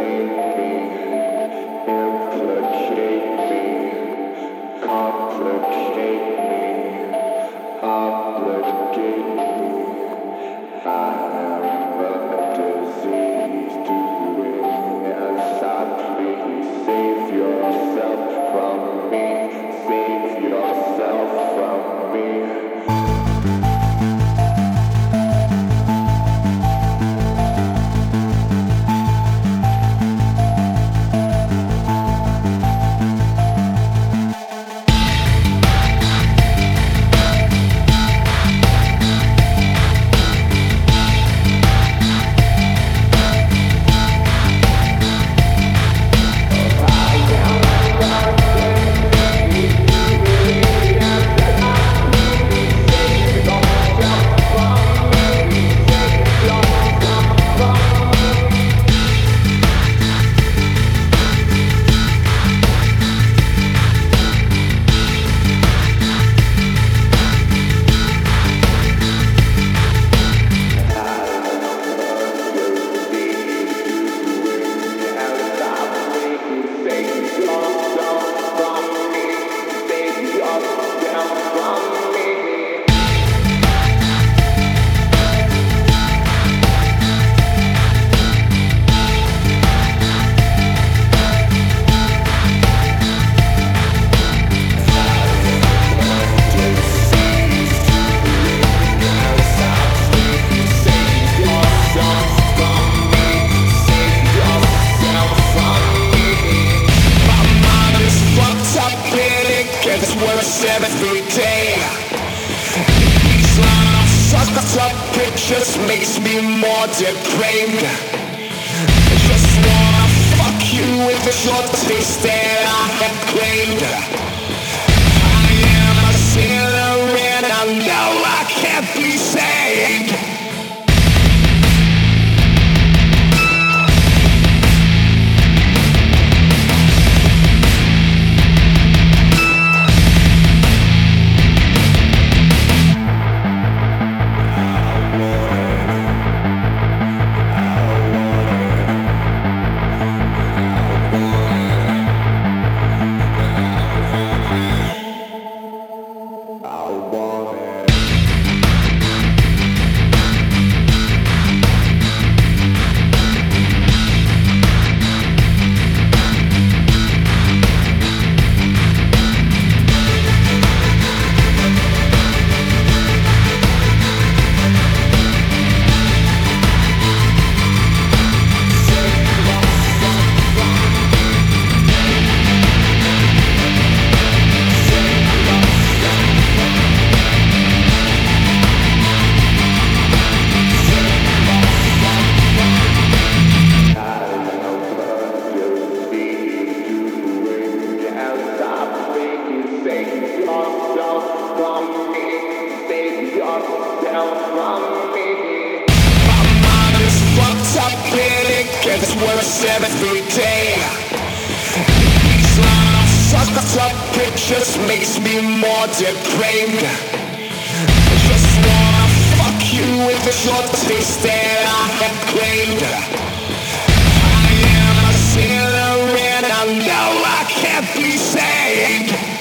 every day. Each line of suckers up pictures makes me more depraved. Just wanna fuck you with the short taste that I have claimed. I am a sinner and I know I can't be saved. That's worse every day. Each line of suckers up pictures makes me more depraved. Just wanna fuck you with the short taste that I have claimed. I am a sinner and I know I can't be saved.